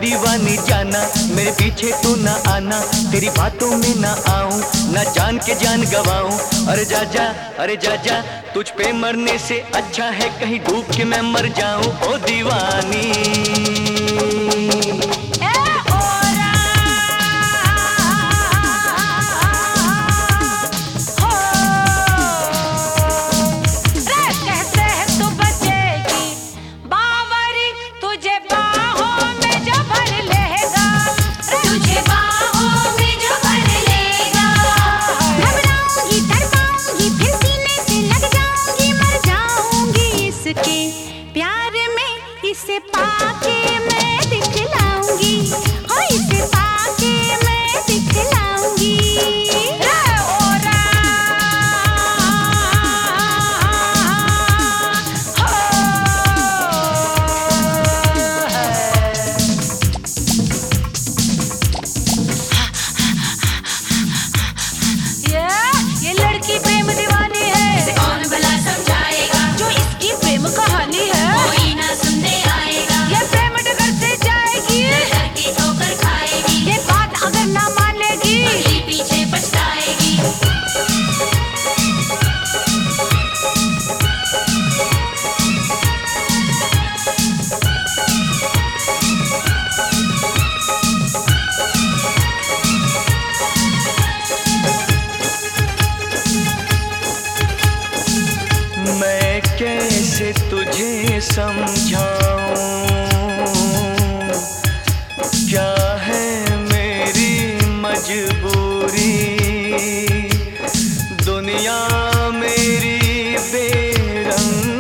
दीवानी जाना, मेरे पीछे तू ना आना, तेरी बातों में ना आऊं, ना जान के जान गवाऊं। अरे जा जा, अरे जा जा, तुझ पे मरने से अच्छा है कहीं डूब के मैं मर जाऊं। ओ दीवानी प्यार में इसे पाके मैं दिखलाऊंगी, हो इसे पाके मैं दिखलाऊंगी। ये लड़की प्रेम दीवानी है, इसे कौन भला समझाएगा, जो इसकी प्रेम कहानी है कोई ना सुनने आएगा। ये प्रेम डगर से जाएगी, डर के ठोकर खाएगी, ये बात अगर ना मानेगी अगली पीछे पछताएगी। मैं कैसे तुझे समझाऊं, क्या है मेरी मजबूरी, दुनिया मेरी बेरंग